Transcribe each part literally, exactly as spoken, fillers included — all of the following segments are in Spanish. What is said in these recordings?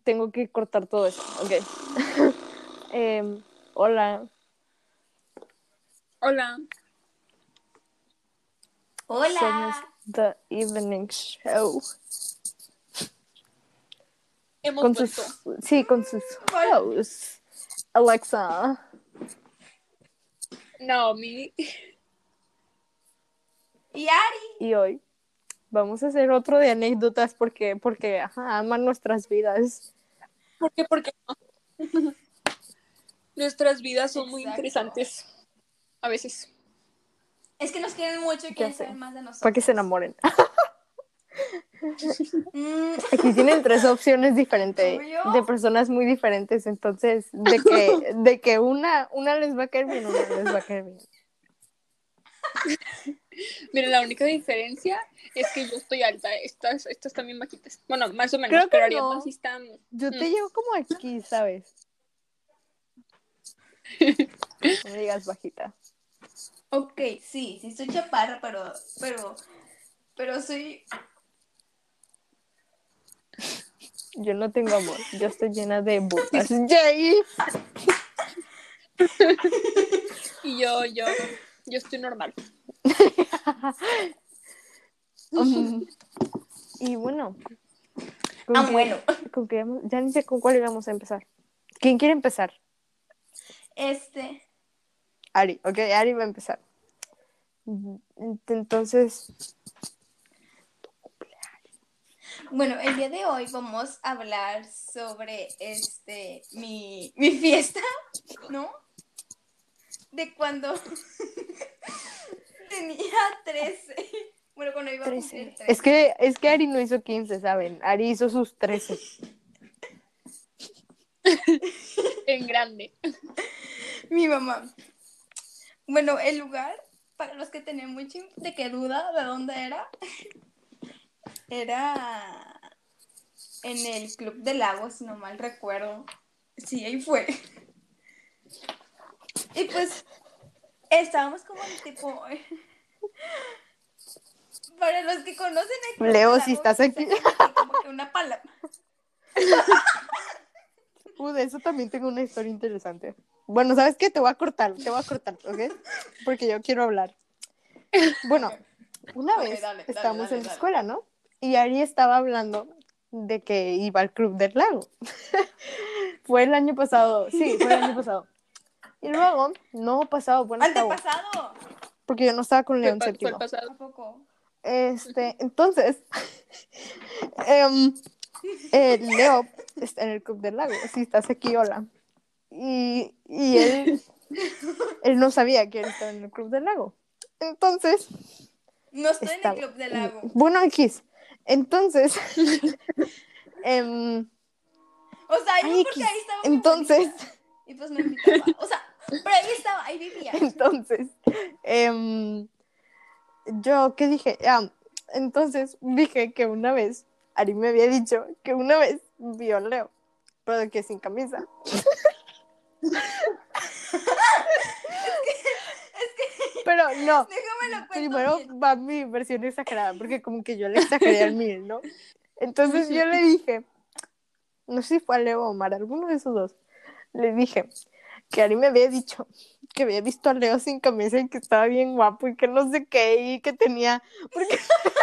tengo que cortar todo eso. Ok. eh, hola. Hola. Hola. Somos The Evening Show. Hemos Con vuelto. sus, sí, con sus hosts. Alexa. Naomi. Y Ari. Y hoy vamos a hacer otro de anécdotas porque, porque ajá, aman nuestras vidas. ¿Por qué? Porque nuestras vidas son Exacto. muy interesantes. A veces. Es que nos quieren mucho y Ya quieren sé. saber más de nosotros. Para que se enamoren. Mm, Aquí tienen tres opciones diferentes ¿Obvio? de personas muy diferentes, entonces de que, de que una, una les va a caer bien, una les va a caer bien. Miren, la única diferencia es que yo estoy alta. Estas, estas también bajitas. Bueno, más o menos, Creo que pero Ariadna no. sí está. Yo te Mm. llevo como aquí, ¿sabes? No me digas bajita. Ok, sí, sí soy chaparra, pero, pero, pero soy... Yo no tengo amor, yo estoy llena de burlas. ¡Yay! Y yo, yo, yo estoy normal. Um, y bueno, ¿con Ah, qué, bueno. con qué vamos- ya ni sé con cuál íbamos a empezar. ¿Quién quiere empezar? Este, Ari, ok, Ari va a empezar. Entonces, bueno, el día de hoy vamos a hablar sobre, este, mi, mi fiesta, ¿no? De cuando tenía trece. Bueno, cuando iba a cumplir trece. trece. Es que, es que Ari no hizo quince, ¿saben? Ari hizo sus trece. En grande. Mi mamá. Bueno, el lugar, para los que tenían mucha de qué duda de dónde era, era en el Club del Lago, si no mal recuerdo. Sí, ahí fue. Y pues estábamos como en tipo... Para los que conocen el Club Leo, del si Lago, estás aquí. sacan así como que una palabra. Uh, de eso también tengo una historia interesante. Bueno, ¿sabes qué? Te voy a cortar, te voy a cortar, ¿ok? Porque yo quiero hablar. Bueno, Okay. una Ok, vez dale, dale, estábamos dale, en la dale. escuela, ¿no? Y Ari estaba hablando de que iba al Club del Lago. Fue el año pasado, sí, fue el año pasado. Y luego, no pasado, bueno, octavo, ¡Antepasado! porque yo no estaba con Fue, León pa- fue el séptimo. pasado. ¿A poco? Este, entonces, em, eh, Leo está en el Club del Lago. Si estás aquí, hola. Y, y él, él no sabía que él estaba en el Club del Lago. Entonces, No estoy en el estaba, Club del Lago. bueno, X. Entonces, em, O sea, ay, iba porque X. ahí estaba mi Entonces, abuelita. Y pues me invitaba. O sea, pero ahí estaba, ahí vivía. entonces, em, yo, ¿qué dije? Ah, entonces dije que una vez, Ari me había dicho que una vez vio a Leo, pero de que sin camisa. Pero no, Déjame lo cuento primero bien. va mi versión exagerada, porque como que yo le exageré al mil, ¿no? Entonces yo le dije, no sé si fue a Leo o Omar, alguno de esos dos, le dije que Ari me había dicho que había visto a Leo sin camisa y que estaba bien guapo y que no sé qué, y que tenía, porque...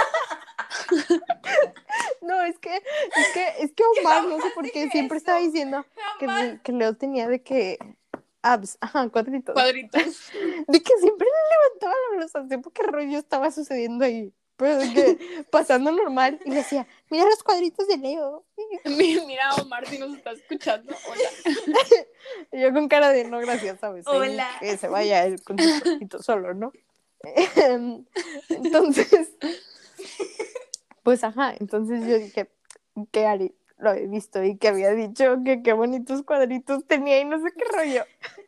No, es que, es que, es que Omar, no sé por qué, siempre estaba diciendo que, que Leo tenía de que abs, ajá, cuadritos. Cuadritos. De que siempre le levantaba la blusa, no sé por qué rollo estaba sucediendo ahí. Pero de que pasando normal y le decía, mira los cuadritos de Leo. Mira, Omar, si nos está escuchando. Hola. Y yo con cara de no, gracias, ¿sabes? Ahí Hola. que se vaya él con sus cuadritos solo, ¿no? Entonces, pues ajá, entonces yo dije que Ari lo había visto y que había dicho que qué bonitos cuadritos tenía y no sé qué rollo.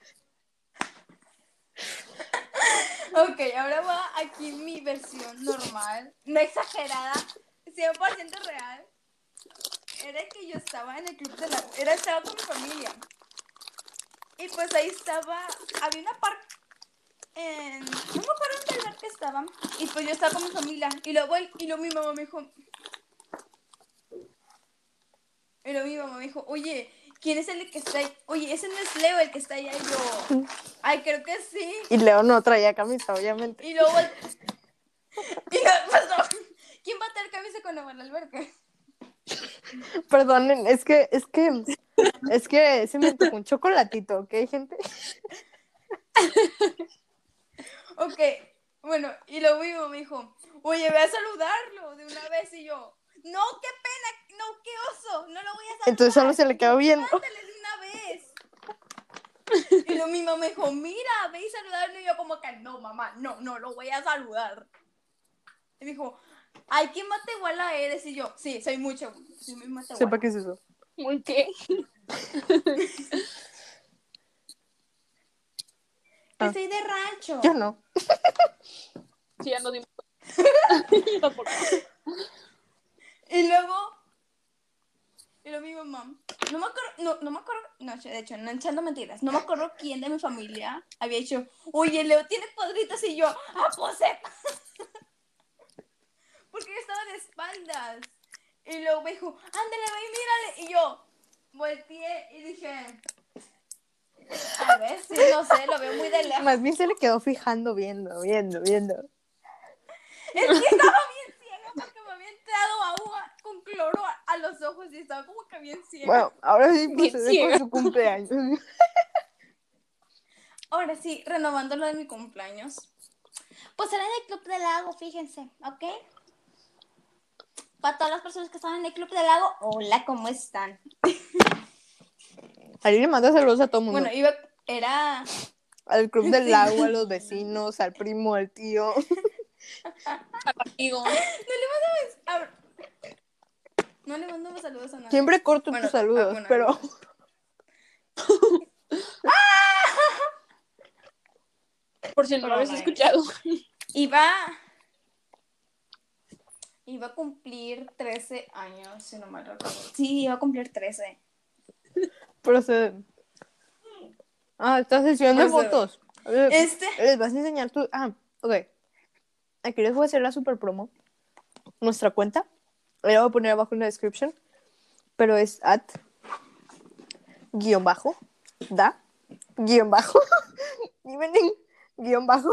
Ok, ahora va aquí mi versión normal, no exagerada, cien por ciento real. Era que yo estaba en el Club de la... Era, estaba con mi familia. Y pues ahí estaba, había una parte en... No me acuerdo en qué lugar que estaba. Y pues yo estaba con mi familia. Y luego, y luego mi mamá me dijo... Y luego mi mamá me dijo, oye, ¿quién es el que está ahí? Oye, ese no es Leo el que está ahí. Y yo, ay, creo que sí. Y Leo no traía camisa, obviamente. Y luego, y luego pues, no. ¿Quién va a tener camisa cuando va a la alberca? Perdonen, es que, es que, es que se me antojó un chocolatito, ¿ok, gente? Ok, bueno, y luego mi mamá me dijo, oye, ve a saludarlo de una vez. Y yo, no, qué pena, no, qué oso, no lo voy a saludar. Entonces solo se le quedó viendo. Ándale de una vez. Y luego mi mamá me dijo, mira, ve y saludarlo. Y yo como que, no, mamá, no, no lo voy a saludar. Y me dijo, ay, ¿qué matehuala eres? Y yo, sí, soy mucho, soy muy matehuala. Sepa qué es eso. ¿Muy qué? Que Ah. soy de rancho. Yo no. Sí, ya no dimos cuenta. Yo tampoco. Y luego, y luego mi mamá, no me acuerdo, no, no me acuerdo, no, de hecho, no echando mentiras, no me acuerdo quién de mi familia había dicho, oye, Leo tiene cuadritos. Y yo, ah, pues sepa. Porque yo estaba de espaldas. Y luego me dijo, ándale, ve y mírale. Y yo volteé y dije, a ver, sí, no sé, lo veo muy de lejos. Más bien se le quedó fijando, viendo, viendo, viendo. Es que estaba bien ciega porque me había entrado agua con cloro a, a los ojos y estaba como que bien ciega. Bueno, ahora sí Bien procede ciega. con su cumpleaños. Ahora sí, renovando lo de mi cumpleaños. Pues era en el Club del Lago, fíjense, ¿ok? Para todas las personas que están en el Club del Lago, hola, ¿cómo están? Ari le manda saludos a todo el mundo. Bueno, iba, era... Al club del Sí. lago, a los vecinos, al primo, al tío. Amigo. A ver, no le mandamos saludos a nadie. Siempre corto Bueno, tus saludos, ah, bueno, pero... Por si no lo habéis Broma, escuchado. Iba... Iba a cumplir trece años, si no mal recuerdo. Sí, iba a cumplir trece. Proceden. Ah, estás sesión de Procede. fotos. A ver, Este... les vas a enseñar tu... Ah, ok. Aquí les voy a hacer la super promo. Nuestra cuenta. La voy a poner abajo en la description. Pero es at... Guión bajo. Da. Guión bajo. Evening. Guión bajo.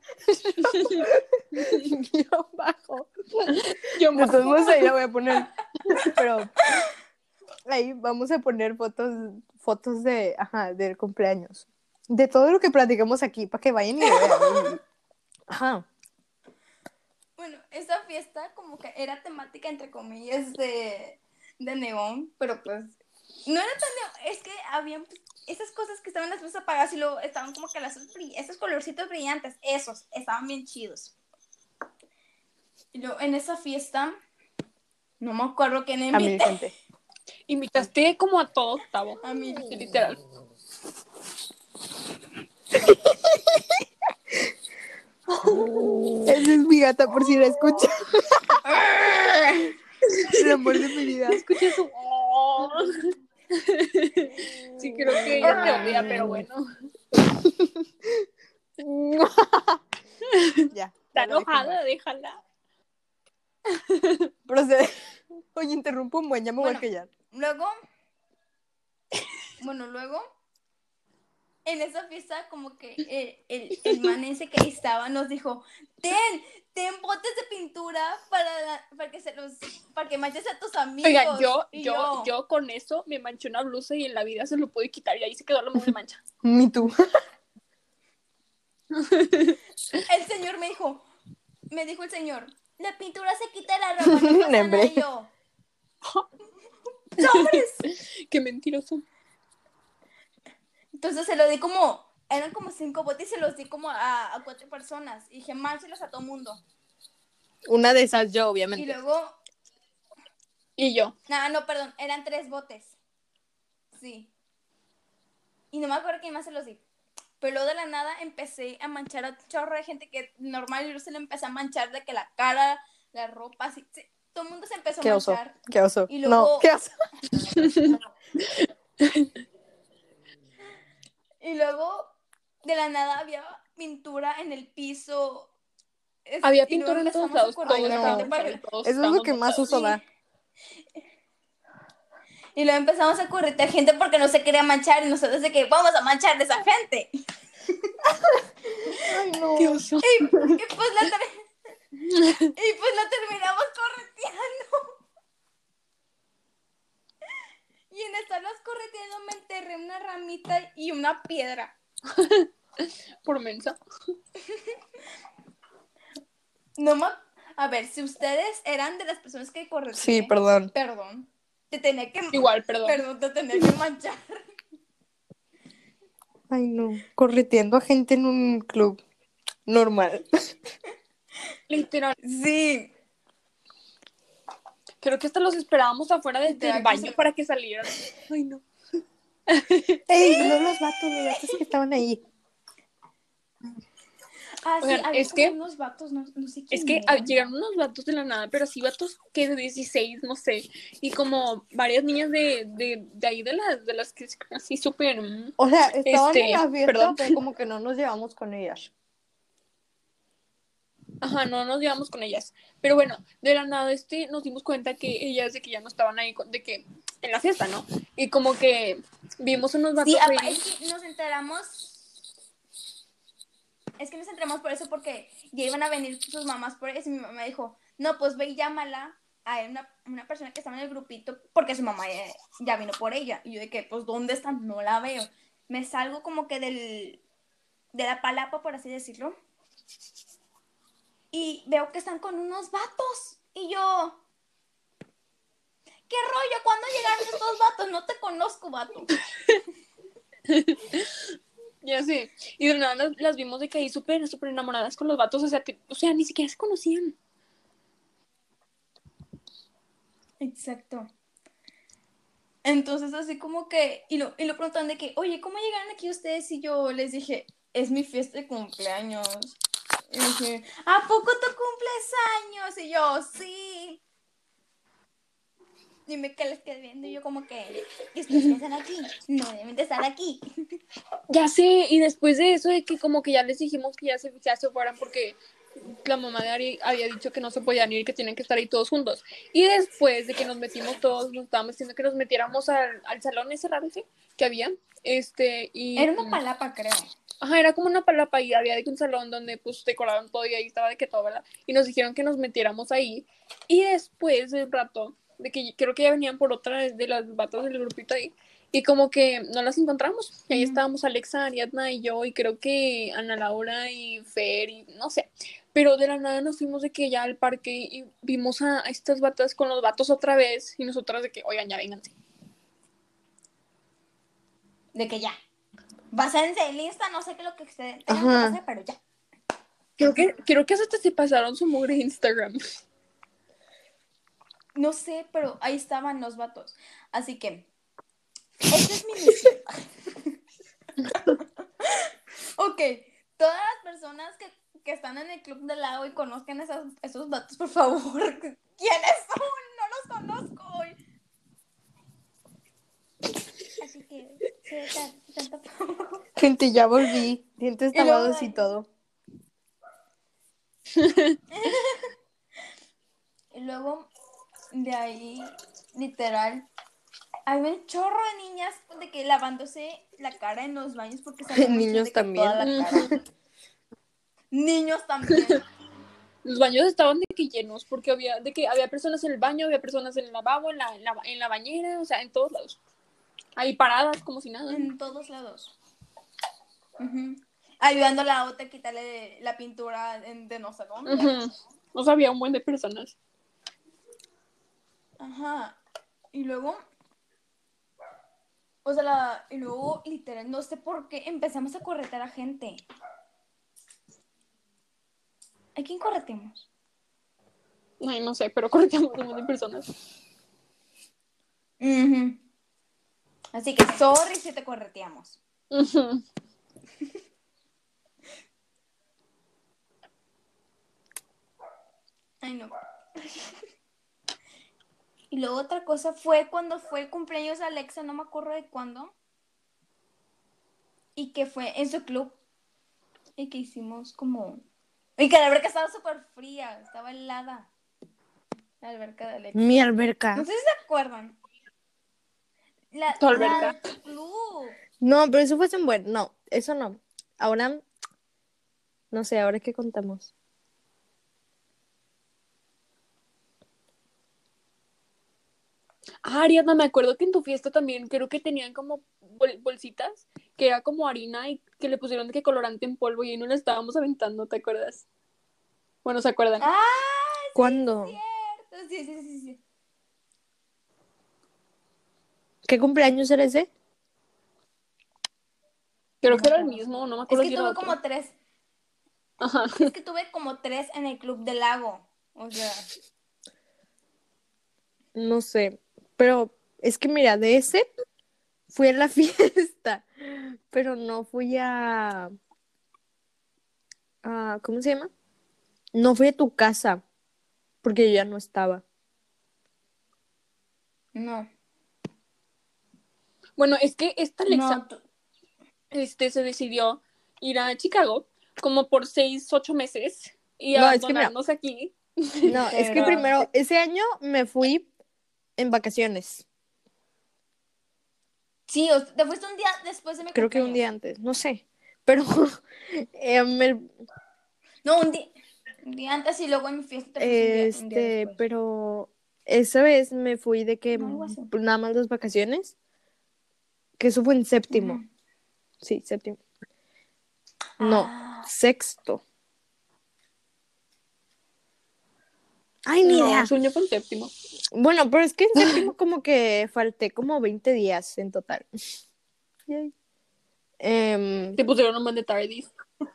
Guión bajo. Yo De todos modos ahí la voy a poner. Pero ahí vamos a poner fotos, fotos de, ajá, del cumpleaños. De todo lo que platicamos aquí, para que vayan y lo vean. Ajá. Bueno, esta fiesta como que era temática, entre comillas, de, de neón, pero pues no era tan neón, es que habían pues, esas cosas que estaban las luces apagadas y luego estaban como que las, esos colorcitos brillantes, esos, estaban bien chidos. Y luego en esa fiesta, no me acuerdo quién A mi invité. gente. Invitaste como a todo octavo. A mí. Literal. Esa es mi gata por si la escucha. El amor de mi vida. Escuché eso. Oh. Sí, creo que ella te odia, pero bueno. Ya. Está ya la dejo en enojada, paz. déjala. Procede. Oye, interrumpo un buen, ya me Bueno. voy a callar. Luego, bueno, luego, en esa fiesta como que eh, el, el man ese que ahí estaba nos dijo, ten, ten botes de pintura para, la- para que se los, para que manches a tus amigos. Oigan, yo, Y yo, yo con eso me manché una blusa y en la vida se lo pude quitar y ahí se quedó la mugre mancha. Me too. El señor me dijo, me dijo el señor, la pintura se quita la ropa, no pasa nada. Hombre. Y yo, ¡sobres! Qué mentiroso. Entonces se lo di como, eran como cinco botes y se los di como a, a cuatro personas. Y dije, mánchelos a todo mundo. Una de esas yo, Y obviamente. luego, Y yo. nada, no, perdón, eran tres botes. Sí. Y no me acuerdo quién más se los di. Pero luego de la nada empecé a manchar a un chorro de gente que normal yo se le empecé a manchar de que la cara, la ropa, así. Sí, todo el mundo se empezó a Qué oso. manchar. Qué oso. Y luego- No, qué oso. Y luego de la nada había pintura en el piso. Es- Había y luego pintura en todos empezamos a lados. correr Todos la no. gente estábamos para ahí, que- todos Eso es lo estábamos que más mojados. uso da. Y luego empezamos a corretear gente porque no se quería manchar y nosotros de que vamos a manchar de esa gente. Ay, no. Qué oso. Y, y pues la ter- y pues la terminamos correteando. Y en estarlos correteando me enterré una ramita y una piedra. Por mensa. No ma- A ver, si ustedes eran de las personas que correteé. Sí, perdón. Perdón. Te tenía que... Igual, perdón. Perdón, te tenía que manchar. Ay, no. Correteando a gente en un club normal. Literal. Sí. Creo que hasta los esperábamos afuera de- Literal, del baño pues- para que salieran. Ay, no. Ey, no los vatos, los vatos que estaban ahí. Ah, sí, Oigan, había es como que- unos vatos, no, no sé quién Es que eran. ah, llegaron unos vatos de la nada, pero así vatos que de dieciséis, no sé. Y como varias niñas de, de, de ahí, de las, de las que así súper... mm, O sea, estaban Este, en la fiesta, perdón. pero como que no nos llevamos con ellas. Ajá, no nos llevamos con ellas. Pero bueno, de la nada este nos dimos cuenta que ellas de que ya no estaban ahí, con- de que en la fiesta, ¿no? Y como que vimos unos vatos Sí, apa- ahí. es que nos enteramos. Es que nos enteramos por eso porque ya iban a venir sus mamás por eso y mi mamá dijo, no, pues ve y llámala a una, una persona que estaba en el grupito porque su mamá ya, ya vino por ella. Y yo de que, pues, ¿dónde están? No la veo. Me salgo como que del, de la palapa, por así decirlo. Y veo que están con unos vatos. Y yo, ¿qué rollo? ¿Cuándo llegaron estos vatos? No te conozco, vato. Ya sé. Y de la nada las, las vimos de que ahí súper, súper enamoradas con los vatos. O sea, que, o sea, ni siquiera se conocían. Exacto. Entonces así como que, y lo, y lo preguntan de que, oye, ¿cómo llegaron aquí ustedes? Y yo les dije, es mi fiesta de cumpleaños. Y dije, ¿a poco tú cumples años? Y yo, sí. Dime qué les quedé viendo. Y yo como que, ¿y ustedes qué hacen aquí? No deben de estar aquí. Ya sé. Y después de eso, de que como que ya les dijimos que ya se, ya se fueran porque la mamá de Ari había dicho que no se podían ir, que tienen que estar ahí todos juntos. Y después de que nos metimos todos, nos estábamos diciendo que nos metiéramos al, al salón ese raro ese que había. Este, y... Era una palapa, creo. Ajá, era como una palapa y había de que un salón donde pues decoraban todo y ahí estaba de que todo, ¿verdad? Y nos dijeron que nos metiéramos ahí. Y después de un rato, de que creo que ya venían por otra de las batas del grupito ahí. Y como que no las encontramos. Y ahí Ujú. estábamos Alexa, Ariadna y yo, y creo que Ana Laura y Fer, y no sé. Pero de la nada nos fuimos de que ya al parque y vimos a, a estas batas con los vatos otra vez. Y nosotras de que, oigan, ya vénganse. De que ya. Básense el Insta, no sé qué es lo que ustedes tengan Ajá. que hacer, pero ya. Creo que, creo que hasta se pasaron su mugre Instagram. No sé, pero ahí estaban los vatos. Así que, esta es mi misión. Ok, todas las personas que, que están en el club del lago y conozcan esas, esos vatos, por favor, ¿quiénes son? No los conozco hoy. Así que, sí, tanto favor. Gente, ya volví. Dientes Y luego tapados de- y todo. Y luego, de ahí, literal, hay un chorro de niñas de que lavándose la cara en los baños porque se habían manchado Niños de que también. toda la cara. Niños también. Los baños estaban de que llenos, porque había, de que había personas en el baño, había personas en el lavabo, en la, en la, en la bañera, o sea, en todos lados. Ahí paradas, como si nada. En todos lados. Ujú. Ayudando a la otra a quitarle la pintura en- de no sé dónde. Ujú. O sea, había un buen de personas. Ajá. Y luego, o sea, la, y luego, literal, no sé por qué empezamos a corretear a gente. ¿A quién correteamos? Ay, no sé, pero correteamos un buen de personas. Ujú. Así que, sorry si te correteamos. Ujú. Ay, no. Y luego otra cosa fue cuando fue el cumpleaños de Alexa, no me acuerdo de cuándo. Y que fue en su club. Y que hicimos como... Y que la alberca estaba súper fría, estaba helada. La alberca de Alexa. Mi alberca. No sé si se acuerdan. La, Tu la alberca. del club. No, pero eso fue en buen. No, eso no. Ahora, no sé, ahora qué contamos. Ah, Ariadna, me acuerdo que en tu fiesta también creo que tenían como bol- bolsitas que era como harina y que le pusieron de que colorante en polvo y ahí no la estábamos aventando, ¿te acuerdas? Bueno, ¿se acuerdan? Ah, sí, ¿Cuándo? cierto. Sí, sí, sí, sí. ¿Qué cumpleaños era ese? Creo No que me era el acuerdo. mismo, no me Es acuerdo que si era tuve otro. como tres. Ajá. Es que tuve como tres en el club del lago. O sea. No sé. Pero es que mira, de ese fui a la fiesta, pero no fui a, a ¿cómo se llama? No fui a tu casa, porque yo ya no estaba. No. Bueno, es que esta Alexa No. tú- este, se decidió ir a Chicago como por seis, ocho meses y No, es que mira, abandonarnos aquí. no, es que Literal. primero, ese año me fui en vacaciones. Sí, o- te fuiste un día después de mi Creo que un cumpleaños. día antes, no sé. Pero eh, me- No, un día. Un día antes y luego en mi fiesta te fuiste un día, un día este, después. pero esa vez me fui de que No, algo así. pues, nada más las vacaciones, que eso fue en séptimo. Ujú. Sí, séptimo. No, Ah. sexto. Ay, ni No, idea. sueño con séptimo. Bueno, pero es que en séptimo como que falté como veinte días en total. Yay. Em, Te pusieron un buen de tardis.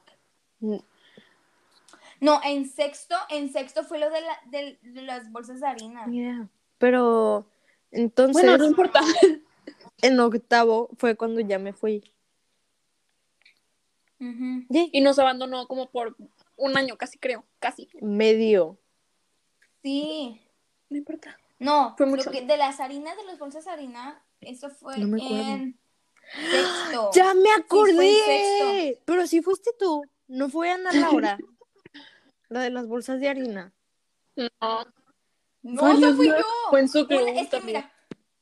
No, en sexto, en sexto fue lo de, la, de, de las bolsas de harina. ni idea. Pero Bueno, entonces, no importa. en octavo fue cuando ya me fui. Ujú. Yay. Y nos abandonó como por un año, casi creo, casi. Medio. Sí. No importa. No, Fue lo mucho. que de las harinas, de las bolsas de harina, eso No fue me acuerdo. en sexto. ¡Ya me Sí, fue en sexto. acordé! Pero sí fuiste tú. No fue Ana Laura, la de las bolsas de harina. No, No, eso fui Mariana, fue en yo. su Una, club es que también. mira,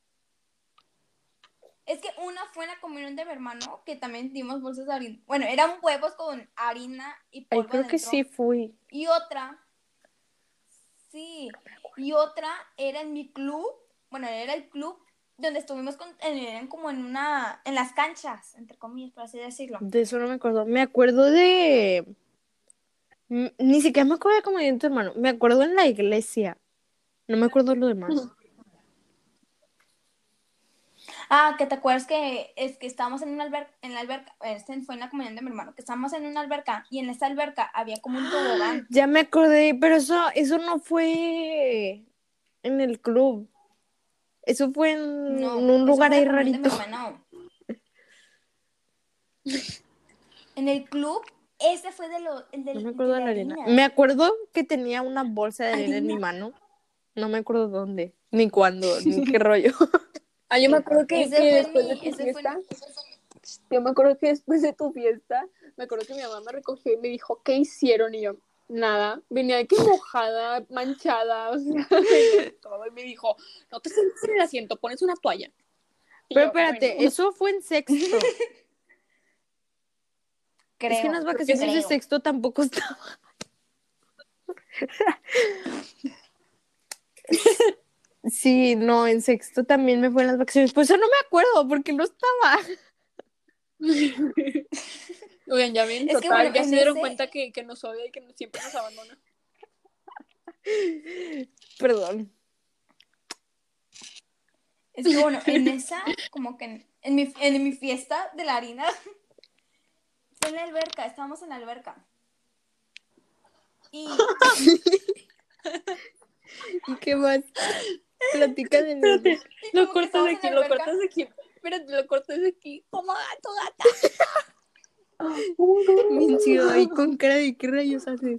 es que una fue en la comunión de mi hermano, que también dimos bolsas de harina. Bueno, eran huevos con harina y Ay, polvo creo que sí adentro. fui. Y otra, sí, y otra era en mi club, bueno, era el club donde estuvimos con, eran como en una, en las canchas, entre comillas, por así decirlo. De eso no me acuerdo. Me acuerdo de... Mm, Ni siquiera me acuerdo de cómo dio tu hermano. Me acuerdo en la iglesia. No me acuerdo lo demás. Ah, que te acuerdas que es que estábamos en una alberca, en la alberca, este fue en la comunión de mi hermano, que estábamos en una alberca y en esa alberca había como un tobogán. Ya me acordé, pero eso, eso no fue en el club. Eso fue en No, un eso lugar fue en ahí la comunión de mi rarito. hermano. En el club, ese fue de lo, el No de, me de acuerdo de la la arena. harina. Me acuerdo que tenía una bolsa de arena en mi Harina. mano. No me acuerdo dónde, ni cuándo, ni qué rollo. Ah, yo me acuerdo que, Ese que fue después de mi, tu ese fue, fiesta, yo me acuerdo que después de tu fiesta, me acuerdo que mi mamá me recogió y me dijo, ¿qué hicieron? Y yo, nada, venía de que mojada, manchada, o sea, venía de todo. Y me dijo, no te sientes en el asiento, pones una toalla. Y Pero yo, espérate, bueno, eso fue en sexto. Es que en las creo, creo que vacaciones sí. de creo. sexto tampoco estaba. Sí, no, en sexto también me fue en las vacaciones. Pues eso no me acuerdo porque no estaba. Oigan, ya ven, Es que bueno, total, ya en se dieron ese, cuenta que, que nos odia y que nos- siempre nos abandona. Perdón. es que bueno, en esa, como que en, en mi, en mi fiesta de la harina, fue en la alberca, estábamos en la alberca. Y, ¿Y qué más? Platica de la Espérate, alberca. y lo como que cortas de estábamos en aquí, la lo alberca, cortas de aquí. Espérate, lo cortas de aquí. Como gato, gata. Mincio ahí con cara de qué rayos haces.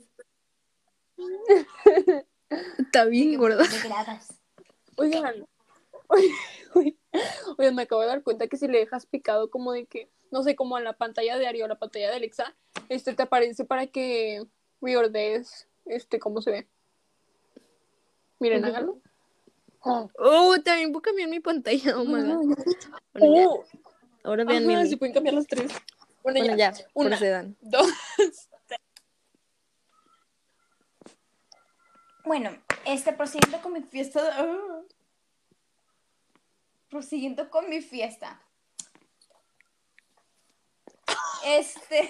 Está de bien que gorda. degradas. Oigan, oigan, me acabo de dar cuenta que si le dejas picado como de que, no sé, como en la pantalla de Ari o la pantalla de Alexa, este te aparece para que reordees, este, cómo se ve. Miren, háganlo. Oh, también puedo cambiar mi pantalla. Oh my God. Bueno, ya. Oh, Ahora vean ajá, mi. se pueden cambiar las tres. Bueno, Bueno, ya. ya, Una, procedan. dos. Bueno, este, prosiguiendo con mi fiesta. de- ah. Prosiguiendo con mi fiesta. Este.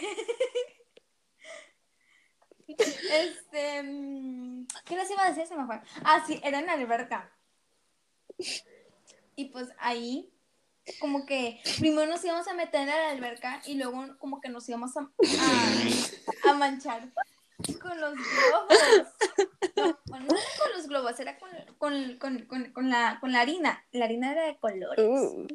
Este. mm, ¿Qué les iba a decir? Se me fue. Ah, sí, era en la alberca. Y pues ahí, como que primero nos íbamos a meter en la alberca y luego, como que nos íbamos a, a, a manchar con los globos. No, bueno, no era con los globos, era con, con, con, con, con la, con la harina. La harina era de colores. Uh.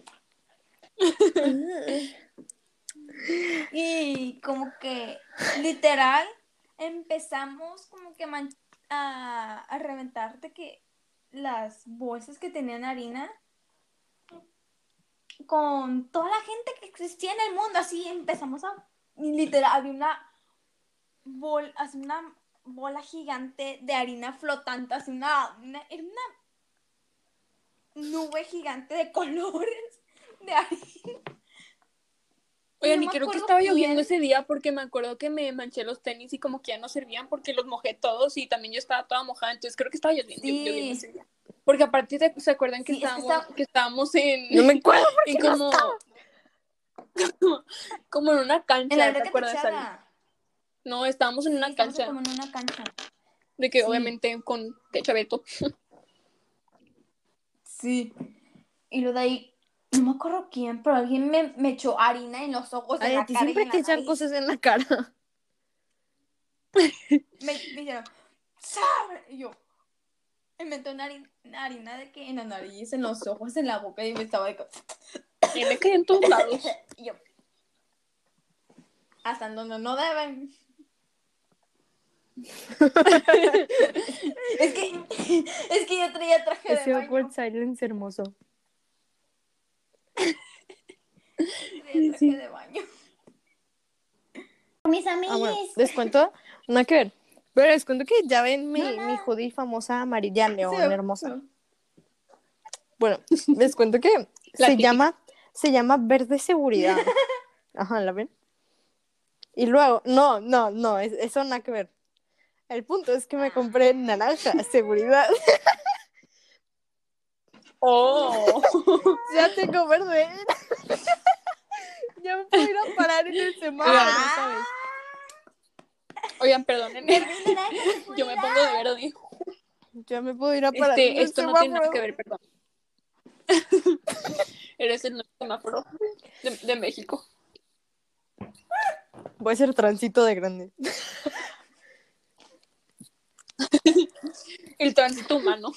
Y como que literal empezamos como que man- a, a reventar de que las bolsas que tenían harina con toda la gente que existía en el mundo. Así empezamos a literal había una bol, así una bola gigante de harina flotante, así una, una era una nube gigante de colores de harina. Oigan, No y me creo que acuerdo estaba lloviendo quién. ese día porque me acuerdo que me manché los tenis y como que ya no servían porque los mojé todos y también yo estaba toda mojada, entonces creo que estaba lloviendo, Sí. lloviendo ese día. Porque aparte, ¿se, se acuerdan que, Sí, es que estábamos, estaba- que estábamos en, No me acuerdo porque en no como, estaba. como en una En la cancha, ¿te alberca acuerdas, Ari? techada. No, estábamos en Sí, una estamos cancha, como en una cancha. de que Sí. obviamente con techabeto. Sí. Y lo de ahí, no me acuerdo quién, pero alguien me, me echó harina en los ojos, en Ay, a la ti cara y siempre en te la echan nariz. cosas en la cara. Me, me dijeron, ¡sabe! Y yo, me metió una harina, harina de que en la nariz, en los ojos, en la boca, y me estaba de que... Y me caí en todos lados. Y yo, hasta donde no deben. Es que, es que yo traía traje de Ese baño. awkward silence hermoso. Traía traje de baño. Mis amigos. Ah, bueno, les cuento, nada que ver. Pero les cuento que ya ven mi, No, nada. mi hoodie famosa amarilla león Sí, hermosa. sí. Bueno, les cuento que La se típica. llama, se llama verde seguridad. Ajá, ¿la ven? Y luego, no, no, no, es- eso nada que ver. El punto es que me compré naranja, seguridad. Oh. Ya tengo verde. Ya me puedo ir a parar en el semáforo, Ah. ¿sabes? Oigan, perdonen. Verde y naranja, Yo me pongo de verde. Ya me puedo ir a parar en Este, el esto no tiene nada semáforo. que ver, perdón. Eres el nuevo semáforo de, de México. Voy a hacer tránsito de grande. El tránsito humano.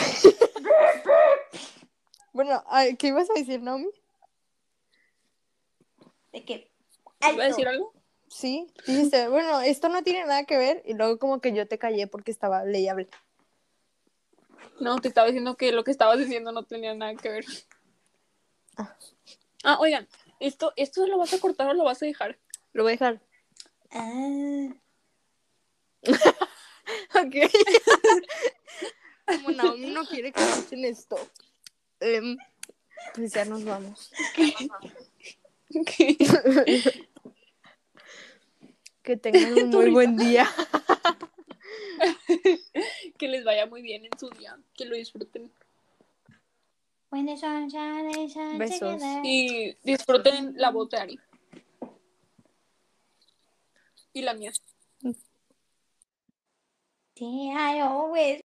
Bueno, ay, ¿qué ibas a decir, Naomi? ¿De qué? ¿Iba a decir algo? Sí, dijiste, bueno, esto no tiene nada que ver. Y luego como que yo te callé porque estaba leyable. No, te estaba diciendo que lo que estabas diciendo no tenía nada que ver. Ah. Ah, oigan, ¿esto, ¿esto lo vas a cortar o lo vas a dejar? Lo voy a dejar. Ah. Ok. Como Naomi no quiere que escuchen esto, em, pues ya nos vamos. ¿Qué? Que tengan un muy buen día. Que les vaya muy bien en su día. Que lo disfruten. Besos. Y disfruten la voz de Ari. Y la mía. Sí, I always